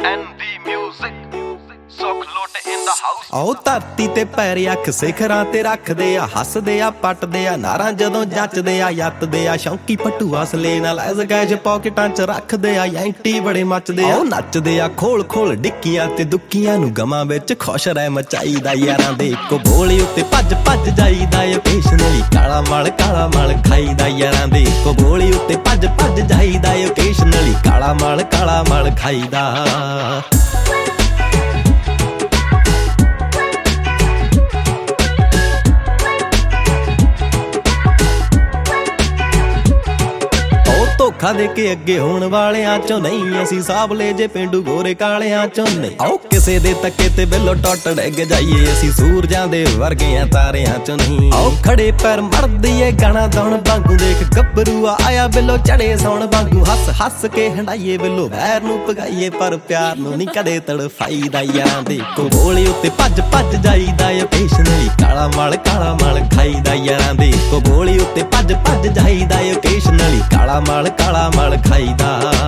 ND Music, ਸੁੱਖ ਲੁੱਟ in the house। ਆਓ ਧਰਤੀ ਤੇ ਪੈਰ ਅੱਖ ਸਿਖਰਾਂ ਤੇ ਰੱਖਦੇ ਆ, ਹੱਸਦੇ ਆ ਪੱਟਦੇ ਆ ਨਾਰਾਂ ਜਦੋਂ ਜੱਚਦੇ ਆ, ਯੱਤਦੇ ਆ ਸ਼ੌਂਕੀ ਪੱਟੂ ਅਸਲੇ ਨਾਲ ਐਜ਼ ਕੈਸ਼ ਪਾਕਟਾਂ 'ਚ ਰੱਖਦੇ ਆ, ਯੈਂਟੀ ਬੜੇ ਮੱਚਦੇ ਆ, ਨੱਚਦੇ ਆ ਖੋਲ ਖੋਲ ਡਿੱਕੀਆਂ ਤੇ ਦੁੱਕੀਆਂ ਨੂੰ ਗਮਾਂ ਵਿੱਚ ਖੁਸ਼ ਰਹਿ ਮਚਾਈਦਾ, ਯਾਰਾਂ ਦੇ ਇੱਕੋ ਬੋਲੀ ਉੱਤੇ ਭੱਜ ਭੱਜ ਜਾਈਦਾ, ਓਕੇਸ਼ਨਲੀ ਕਾਲਾ ਮਲ ਖਾਈਦਾ, ਯਾਰਾਂ ਦੇ ਇੱਕੋ ਬੋਲੀ ਉੱਤੇ ਭੱਜ ਭੱਜ ਜਾਈਦਾ, ਓਕੇਸ਼ਨਲੀ ਕਾਲਾ ਮਲ ਖਾਈਦਾ। ਧੋਖਾ ਦੇ ਕੇ ਅੱਗੇ ਹੋਣ ਵਾਲਿਆਂ ਚੋਂ ਨਹੀਂ, ਅਸੀਂ ਸਾਬਲੇ ਜੇ ਪਿੰਡੂ ਗੋਰੇ ਕਾਲਿਆਂ ਚੋਂ ਨਹੀਂ। ਆਓ ਕਿਸੇ ਦੇ ਤੱਕੇ ਤੇ ਬਿੱਲੋ ਟੁੱਟ ਡਿੱਗ ਜਾਈਏ, ਅਸੀਂ ਸੂਰਜਾਂ ਦੇ ਵਰਗਿਆਂ ਤਾਰਿਆਂ ਚੋਂ ਨਹੀਂ। ਆਓ ਖੜੇ ਪੈਰ ਮਰਦੀਏ ਗਾਣਾ ਦੌਣ ਵਾਂਗੂ, ਦੇਖ ਗੱਭਰੂ ਆਇਆ ਬਿੱਲੋ ਚੜੇ ਸੌਣ ਵਾਂਗੂ, ਹੱਸ ਹੱਸ ਕੇ ਹੰਡਾਈਏ ਬਿੱਲੋ ਵੈਰ ਨੂੰ ਭਗਾਈਏ, ਪਰ ਪਿਆਰ ਨੂੰ ਨਹੀਂ ਕਦੇ ਤੜਫਾਈਦਾ, ਯਾਰਾਂ ਦੇ ਕੋਬੋਲੀ ਉੱਤੇ ਭੱਜ ਭੱਜ ਜਾਈਦਾ, ਓਕੇਸ਼ਨਲੀ ਕਾਲਾ ਮਲ ਖਾਈਦਾ, ਯਾਰਾਂ ਦੇ ਕੋਬੋਲੀ ਉੱਤੇ ਭੱਜ ਭੱਜ ਜਾਈਦਾ, ਓਕੇਸ਼ਨਲੀ ਕਾਲਾ ਮਲ ਖਾਈਦਾ।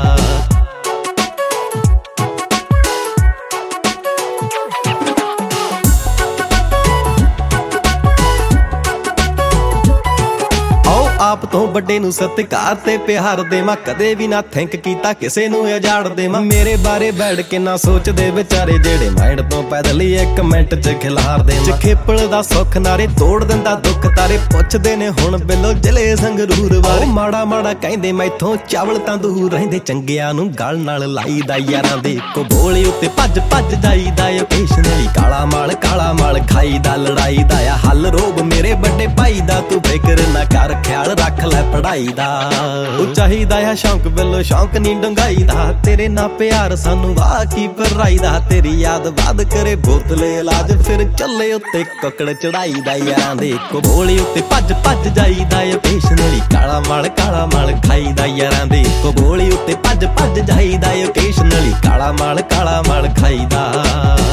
ਆਪ ਤੋਂ ਵੱਡੇ ਨੂੰ ਸਤਿਕਾਰ ਤੇ ਪਿਆਰ ਦੇਵਾਂ, ਕਦੇ ਵੀ ਨਾ ਥਿੰਕ ਕੀਤਾ ਕਿਸੇ ਨੂੰ ਉਜਾੜ ਦੇਵਾਂ, ਮੇਰੇ ਬਾਰੇ ਬੈਠ ਕੇ ਨਾ ਸੋਚਦੇ ਵਿਚਾਰੇ ਜਿਹੜੇ ਮਾਈਂਡ ਤੋਂ ਪੈਦਲ ਹੀ ਇੱਕ ਮਿੰਟ 'ਚ ਖਿਲਾਰ ਦੇਵਾਂ, ਖੇਪਲ ਦਾ ਸੁੱਖ ਨਾਰੇ ਤੋੜ ਦਿੰਦਾ ਦੁੱਖ ਤਾਰੇ, ਪੁੱਛਦੇ ਨੇ ਹੁਣ ਬਿੱਲੋ ਜ਼ਿਲ੍ਹੇ ਸੰਗਰੂਰ ਬਾਰੇ, ਮਾੜਾ ਕਹਿੰਦੇ ਮੈਥੋਂ ਚਾਵਲ ਤਾਂ ਦੂਰ ਰਹਿੰਦੇ, ਚੰਗਿਆਂ ਨੂੰ ਗਲ ਨਾਲ ਲਾਈਦਾ, ਯਾਰਾਂ ਦੇ ਕੋਬੋਲੀ ਉੱਤੇ ਭੱਜ ਭੱਜ ਜਾਈਦਾ, ਓਕੇਸ਼ਨਲੀ ਕਾਲਾ ਮਲ ਖਾਈਦਾ, ਲੜਾਈ ਦਾ ਆ ਹੱਲ ਰੋਗ ਮੇਰੇ ਵੱਡੇ ਭਾਈ ਦਾ, ਤੂੰ ਫਿਕਰ ਨਾ ਕਰ ਖਿਆਲ ਰੱਖ ਲੈ ਪੜਾਈ ਦਾ, ਉਹ ਚਾਹੀਦਾ ਆ ਸ਼ੌਂਕ ਬਿੱਲੋ ਸ਼ੌਂਕ ਨੀ ਡੰਗਾਈ ਦਾ, ਤੇਰੇ ਨਾਲ ਪਿਆਰ ਸਾਨੂੰ ਵਾਹ ਕੀ ਪਰਾਈ ਦਾ, ਤੇਰੀ ਯਾਦ ਬਾਦ ਕਰੇ ਬੋਤਲੇ ਇਲਾਜ, ਫਿਰ ਚੱਲੇ ਉੱਤੇ ਕੁੱਕੜ ਚੜਾਈ ਦਾ, ਯਾਰਾਂ ਦੇ ਕੋਬੋਲੀ ਉੱਤੇ ਭੱਜ ਭੱਜ ਜਾਈਦਾ, ਓਕੇਸ਼ਨਲੀ ਕਾਲਾ ਮਲ ਖਾਈਦਾ, ਯਾਰਾਂ ਦੇ ਕੋਬੋਲੀ ਉੱਤੇ ਭੱਜ ਭੱਜ ਜਾਈਦਾ, ਓਕੇਸ਼ਨਲੀ ਕਾਲਾ ਮਲ ਖਾਈਦਾ।